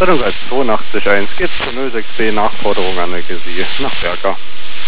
Rettungsgeist 82.1 geht zu 06B Nachforderung an der GSI nach Berger.